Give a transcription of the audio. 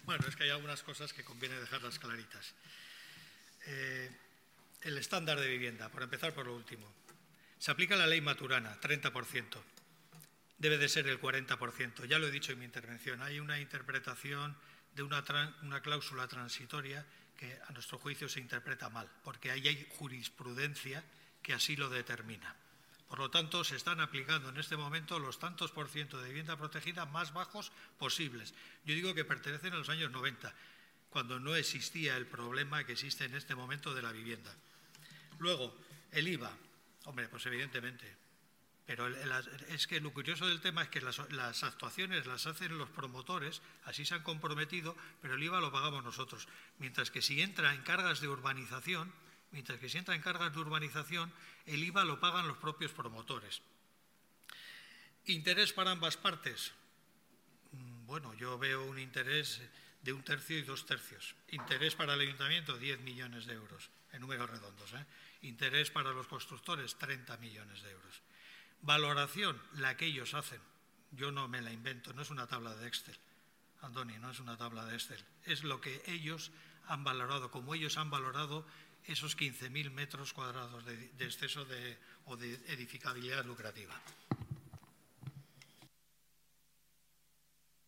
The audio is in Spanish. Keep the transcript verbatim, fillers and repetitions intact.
Bueno, es que hay algunas cosas que conviene dejarlas claritas. Eh, el estándar de vivienda, por empezar por lo último. Se aplica la ley Maturana, treinta por ciento. Debe de ser el cuarenta por ciento. Ya lo he dicho en mi intervención. Hay una interpretación de una, una cláusula transitoria que a nuestro juicio se interpreta mal, porque ahí hay jurisprudencia que así lo determina. Por lo tanto, se están aplicando en este momento los tantos por ciento de vivienda protegida más bajos posibles. Yo digo que pertenecen a los años noventa, cuando no existía el problema que existe en este momento de la vivienda. Luego, el I V A. Hombre, pues evidentemente. Pero es que lo curioso del tema es que las, las actuaciones las hacen los promotores, así se han comprometido, pero el I V A lo pagamos nosotros. Mientras que si entra en cargas de urbanización, mientras que si entra en cargas de urbanización, el I V A lo pagan los propios promotores. ¿Interés para ambas partes? Bueno, yo veo un interés de un tercio y dos tercios. Interés para el ayuntamiento, diez millones de euros, en números redondos, ¿eh? Interés para los constructores, treinta millones de euros. Valoración, la que ellos hacen. Yo no me la invento, no es una tabla de Excel. Andoni, no es una tabla de Excel. Es lo que ellos han valorado, como ellos han valorado esos quince mil metros cuadrados de, de exceso de, o de edificabilidad lucrativa.